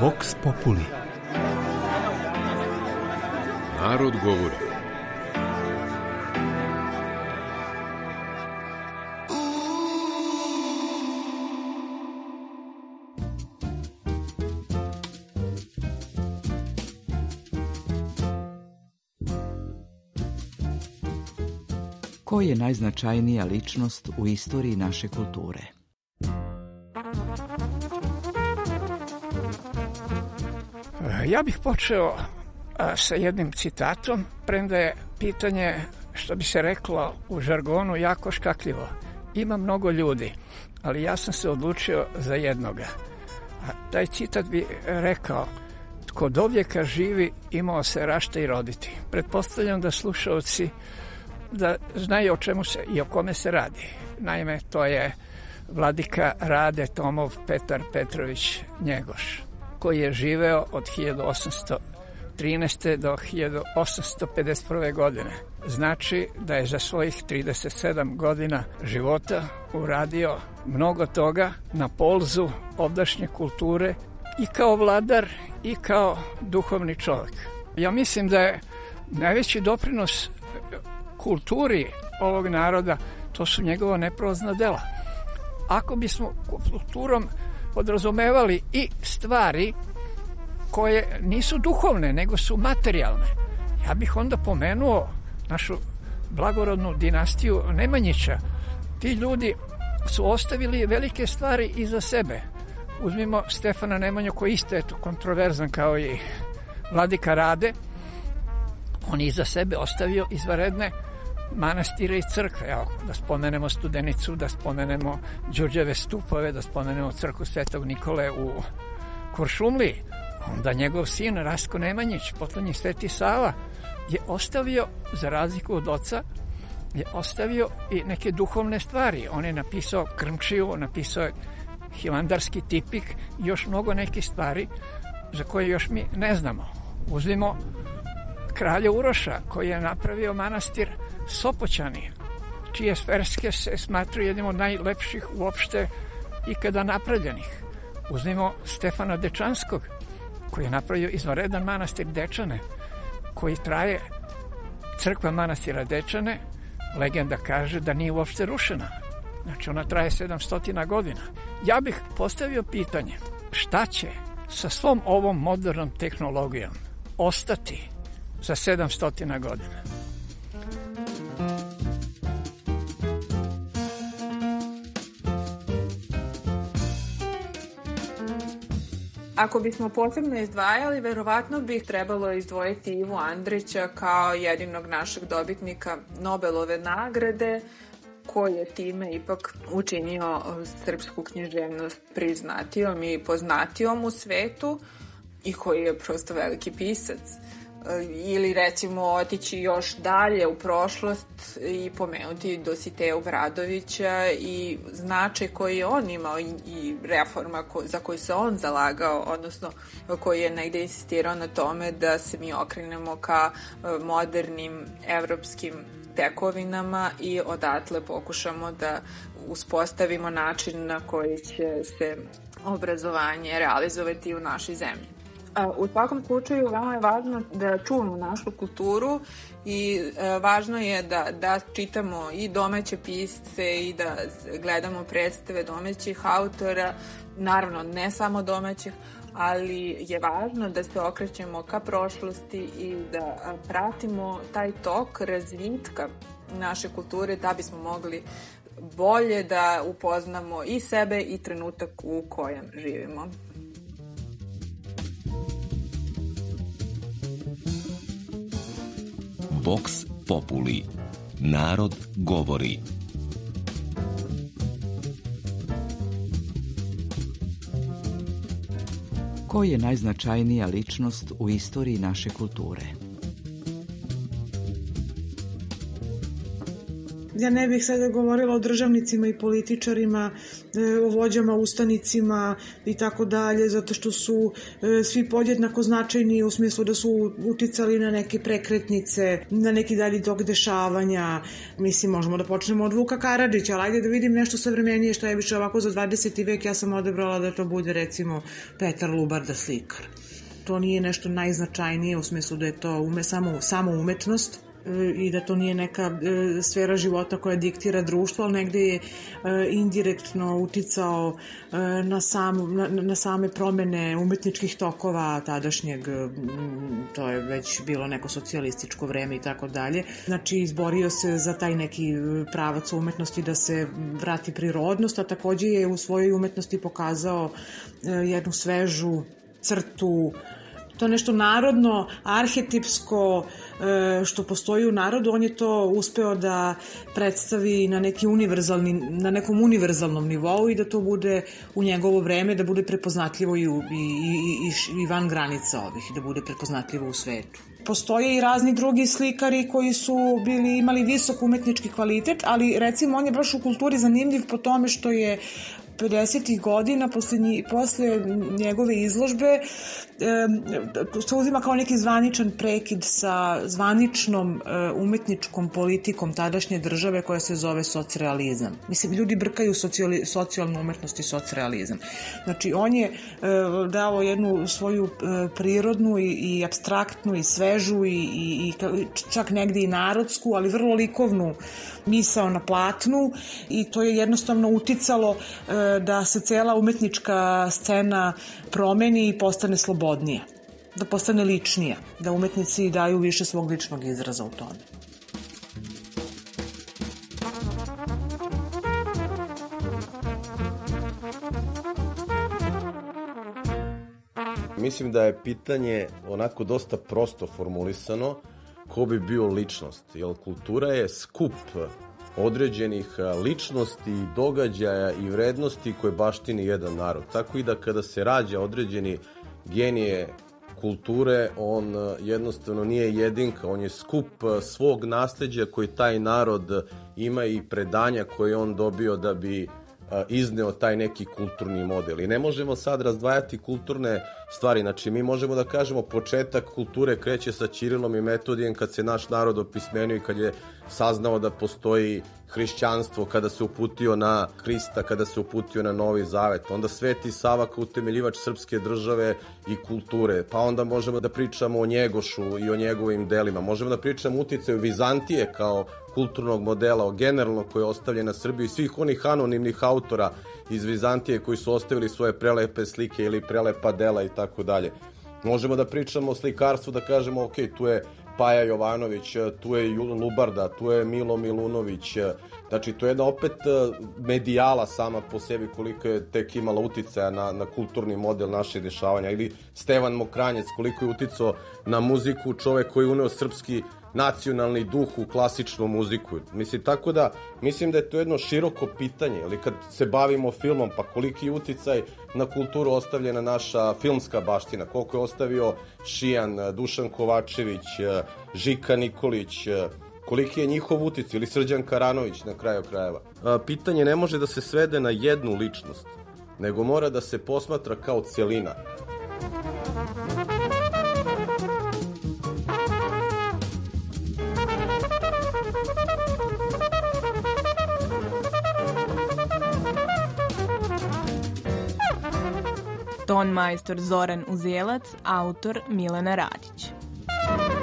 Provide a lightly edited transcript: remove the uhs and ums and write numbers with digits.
Vox Populi. Narod govori. Ko je najznačajnija ličnost u istoriji naše kulture? Ja bih počeo sa jednim citatom, premda je pitanje, što bi se reklo u žargonu, jako škakljivo. Ima mnogo ljudi, ali ja sam se odlučio za jednoga. A taj citat bi rekao: tko dovijeka živi, imao se rašta i roditi. Pretpostavljam da slušalci da znaju o čemu se i o kome se radi. Naime, to je vladika Rade Tomov Petar Petrović Njegoš, koji je živeo od 1813. do 1851. godine. Znači da je za svojih 37 godina života uradio mnogo toga na polzu ovdašnje kulture i kao vladar i kao duhovni čovjek. Ja mislim da je najveći doprinos kulturi ovog naroda, to su njegova neprolazna dela. Ako bismo kulturom podrazumevali i stvari koje nisu duhovne, nego su materijalne, ja bih onda pomenuo našu blagorodnu dinastiju Nemanjića. Ti ljudi su ostavili velike stvari iza sebe. Uzmimo Stefana Nemanju, koji isto je kontroverzan kao i vladika Rade. On je iza sebe ostavio izvanredne manastire i crkve. Evo, da spomenemo Studenicu, da spomenemo Đurđeve stupove, da spomenemo crkvu Svetog Nikole u Kuršumliji. Onda njegov sin Rastko Nemanjić, potonji Sveti Sava, je ostavio, za razliku od oca, je ostavio i neke duhovne stvari. On je napisao Krmčiju, napisao je Hilandarski tipik i još mnogo nekih stvari za koje još mi ne znamo. Uzmimo kralja Uroša, koji je napravio manastir Sopoćani, čije freske se smatruju jednim od najlepših uopšte ikada napravljenih. Uzmimo Stefana Dečanskog, koji je napravio izvanredan manastir Dečane, koji traje, crkva manastira Dečane, legenda kaže da nije uopšte rušena. Znači ona traje 700 godina. Ja bih postavio pitanje, šta će sa svom ovom modernom tehnologijom ostati za 700 godina? Ako bismo posebno izdvajali, verovatno bih trebalo izdvojiti Ivu Andrića kao jedinog našeg dobitnika Nobelove nagrade, koji je time ipak učinio srpsku književnost priznatijom i poznatijom u svetu i koji je prosto veliki pisac. Ili recimo otići još dalje u prošlost i pomenuti Dositeja Obradovića i značaj koji je on imao i reforma za koju se on zalagao, odnosno koji je negde insistirao na tome da se mi okrenemo ka modernim evropskim tekovinama i odatle pokušamo da uspostavimo način na koji će se obrazovanje realizovati u našoj zemlji. U svakom slučaju veoma je važno da čuvamo našu kulturu i važno je da čitamo i domaće pisce i da gledamo predstave domaćih autora, naravno ne samo domaćih, ali je važno da se okrećemo ka prošlosti i da pratimo taj tok razvitka naše kulture da bismo mogli bolje da upoznamo i sebe i trenutak u kojem živimo. Vox Populi. Narod govori. Ko je najznačajnija ličnost u istoriji naše kulture? Ja ne bih sada govorila o državnicima i političarima, o vođama, ustanicima i tako dalje, zato što su svi podjednako značajni u smislu da su uticali na neke prekretnice, na neki dalji tok dešavanja. Mislim, možemo da počnemo od Vuka Karadžića, ali ajde da vidim nešto savremenije što je više ovako za 20. vek. Ja sam odebrala da to bude recimo Petar Lubarda, slikar. To nije nešto najznačajnije u smislu da je to samo umetnost i da to nije neka sfera života koja diktira društvo, ali negde je indirektno uticao na same promene umetničkih tokova tadašnjeg, to je već bilo neko socijalističko vreme i tako dalje. Znači, izborio se za taj neki pravac umetnosti da se vrati prirodnost, a takođe je u svojoj umetnosti pokazao jednu svežu crtu, to nešto narodno, arhetipsko što postoji u narodu, on je to uspeo da predstavi na nekom univerzalnom nivou i da to bude u njegovo vreme, da bude prepoznatljivo i van granica ovih, da bude prepoznatljivo u svetu. Postoje i razni drugi slikari koji su imali visok umetnički kvalitet, ali recimo on je baš u kulturi zanimljiv po tome što je 50. godina, posle njegove izložbe, se uzima kao neki zvaničan prekid sa zvaničnom umetničkom politikom tadašnje države koja se zove socrealizam. Mislim, ljudi brkaju socijalnu umetnost i socrealizam. Znači, on je dao jednu svoju prirodnu i apstraktnu i svežu i čak negde i narodsku, ali vrlo likovnu misao na platnu i to je jednostavno uticalo da se cela umetnička scena promeni i postane slobodnija, da postane ličnija, da umetnici daju više svog ličnog izraza u tome. Mislim da je pitanje onako dosta prosto formulisano, ko bi bio ličnost, jer kultura je skup određenih ličnosti, događaja i vrednosti koje baštini jedan narod. Tako i da kada se rađa određeni genije kulture, on jednostavno nije jedinka, on je skup svog nasleđa koji taj narod ima i predanja koje on dobio da bi izneo taj neki kulturni model. I ne možemo sad razdvajati kulturne stvari. Znači, mi možemo da kažemo početak kulture kreće sa Ćirilom i Metodijem kad se naš narod opismenio i kad je saznao da postoji hrišćanstvo, kada se uputio na Hrista, kada se uputio na Novi Zavet. Onda Sveti Sava kao utemeljivač srpske države i kulture. Pa onda možemo da pričamo o Njegošu i o njegovim delima. Možemo da pričamo o uticaju Vizantije kao kulturnog modela, generalno koje je ostavljeno na Srbiji, svih onih anonimnih autora iz Vizantije koji su ostavili svoje prelepe slike ili prelepa dela i tako dalje. Možemo da pričamo o slikarstvu, da kažemo, ok, tu je Paja Jovanović, tu je Lubarda, tu je Milo Milunović. Znači, to je jedna opet medijala sama po sebi koliko je tek imala uticaja na kulturni model naših dešavanja. Ili Stevan Mokranjec, koliko je uticao na muziku, čovek koji je uneo srpski nacionalni duh u klasičnu muziku. Mislim, tako da, mislim da je to jedno široko pitanje, ali kad se bavimo filmom, pa koliki je uticaj na kulturu ostavljena naša filmska baština, koliko je ostavio Šijan, Dušan Kovačević, Žika Nikolić, koliki je njihov uticaj, ili Srđan Karanović na kraju krajeva. Pitanje ne može da se svede na jednu ličnost, nego mora da se posmatra kao celina. Ton majstor Zoran Uzelac, autor Milena Radić.